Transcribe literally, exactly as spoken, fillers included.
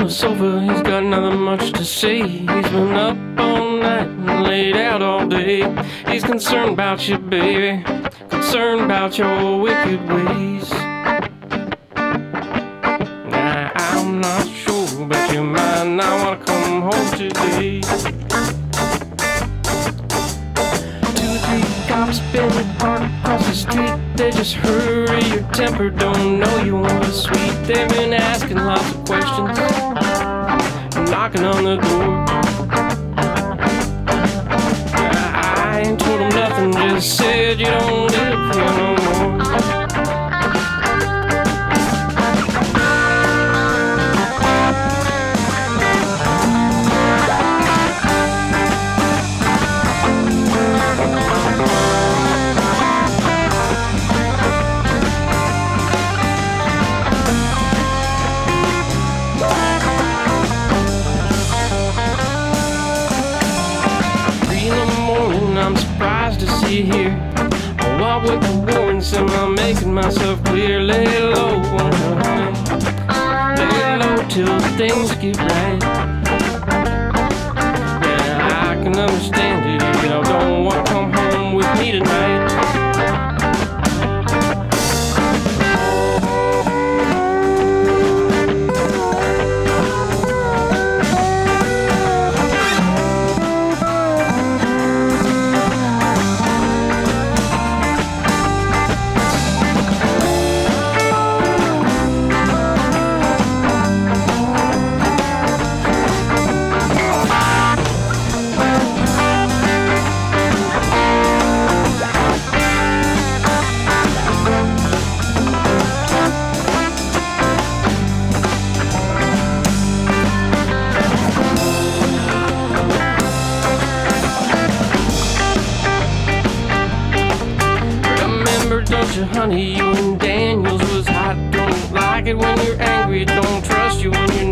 the sofa, he's got nothing much to say. He's been up all night and laid out all day. He's concerned about you, baby, concerned about your wicked ways. Now, I'm not sure, but you might not want to come home today. Two or three cops been parked across the street. They just hurry your temper, don't know you want a sweet. They've been asking lots of questions, knocking on the door. I ain't told them nothing, just said you don't live here no more. I'm surprised to see you here. Oh, what with the warnings, am I making myself clear? Lay low, honey. Lay low till things get right. Yeah, I can understand it if you don't want to come home with me tonight. Don't you, honey, you and Daniels was hot. Don't like it when you're angry, don't trust you when you're